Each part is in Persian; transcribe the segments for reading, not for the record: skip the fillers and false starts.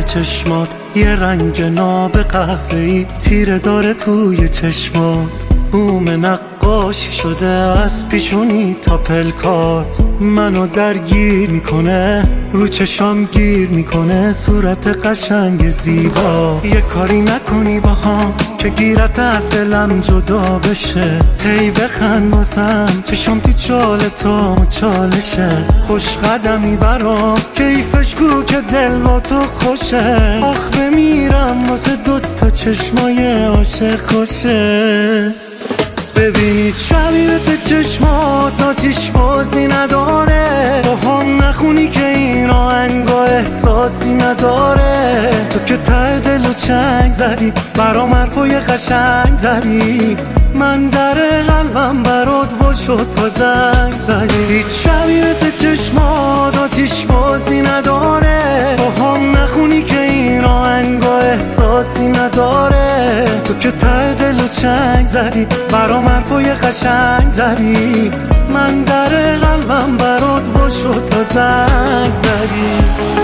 چشمات یه رنگ ناب قهوه‌ای تیره داره توی چشمات. بوم نقاشی شده از پیشونی تا پلکات، منو درگیر میکنه، رو چشام گیر میکنه صورت قشنگ زیبا. یه کاری نکنی باهام که گیرت از دلم جدا بشه، هی بخند واسم چشام تو چال تو چالشه. خوش قدمی برام کیفش کو که دل با تو خوشه، آخ بمیرم واسه دوتا چشمای عاشق کشه. ببینید شبی مثل چشمات آتیش بازی نداره، با هم نخونی که این آهنگا احساسی نداره. تو که ته دل و چنگ زدی برام حرفای قشنگ زدی، من در قلبم برات وا شد تا زنگ زدی. هیچ شبی مثل چشمات آتیش بازی نداره، با هم نخونی که این آهنگا احساسی نداره. تو که ته دل و چنگ زدی برام حرفای قشنگ زدی، من در قلبم برات وا شد تا زنگ زدی.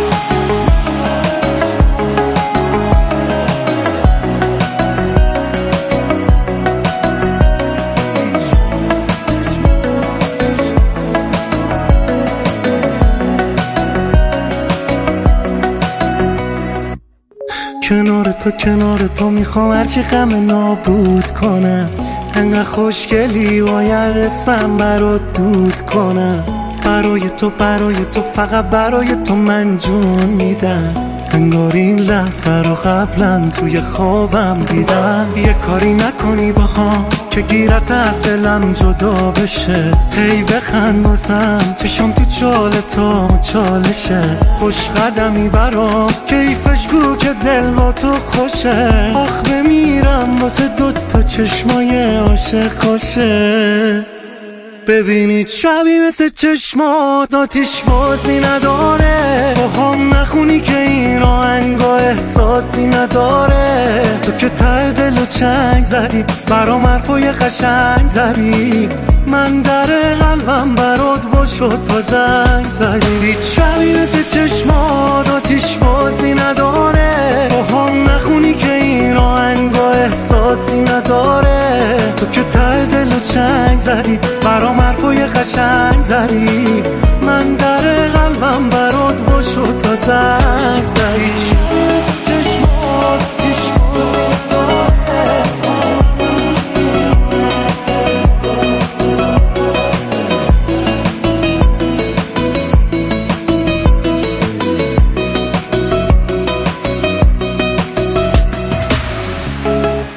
کنار تو میخوام هرچی غم نابود کنم، انقدر خوشگلی باید اسمم برات دود کنم. برای تو فقط برای تو من جون میدم، انگار این لحظه رو قبلا توی خوابم دیدم. یه کاری نکنی باهام که گیرت از دلم جدا بشه، هی بخند واسم چشام تو چال تو چالشه. خوش قدمی برام کیفش کو که دل با تو خوشه، آخ بمیرم واسه دوتا چشمای عاشق کشه. ببینید شبی مثل چشمات آتیش بازی نداره، با هم نخونی که این آهنگا احساسی نداره. تو که ته دل و چنگ زدی برام حرفای قشنگ زدی، من در قلبم برات وا شد تا زنگ زدی. هیچ شبی مثل چشمات آتیش بازی نداره، با هم نخونی که این آهنگا احساسی نداره. تو که ته دل و چنگ زدی برام حرفای قشنگ زدی، من در قلبم برات وا شد تا زنگ زدی.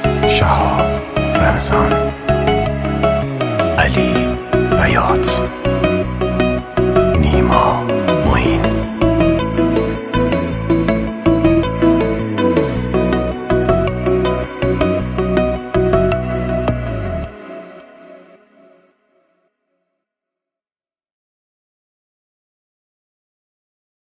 شهاب رمضان، علی بیات.